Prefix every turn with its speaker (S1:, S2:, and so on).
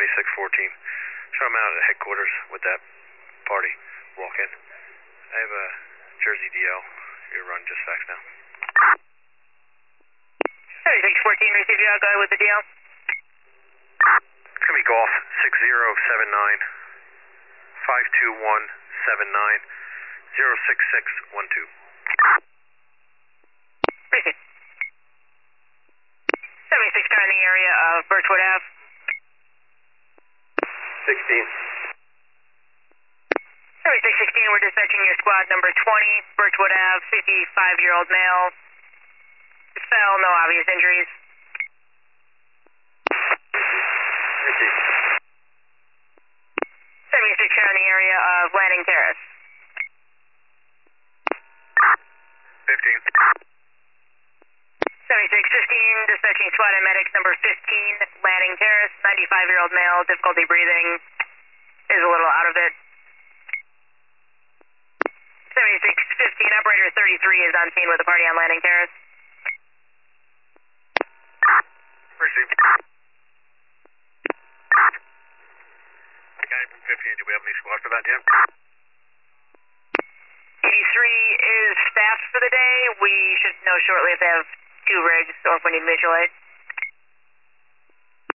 S1: 7614. So I'm out at headquarters with that party. Walk in. I have a Jersey DL. Your run just fax now.
S2: 7614, receive you. I'll go ahead with the DL.
S1: It's going to be Golf 6079 52179 06612.
S2: Receive. 76 car in the area of Birchwood Ave.
S1: 16.
S2: 7616, we're dispatching your squad number 20, Birchwood Ave, 65-year-old male. Fell, no obvious injuries.
S1: Receive.
S2: 76 car in the area of Landing Terrace.
S1: 15.
S2: 7615, dispatching SWAT and medics number 15, Landing Terrace, 95-year-old male, difficulty breathing, is a little out of it. 7615, operator 33 is on scene with a party on Landing Terrace.
S1: Receive. Guy from 15, do we have any squad for that yet?
S2: 83 is staffed for the day. We should know shortly if they have 2 rigs or if we need mutual aid.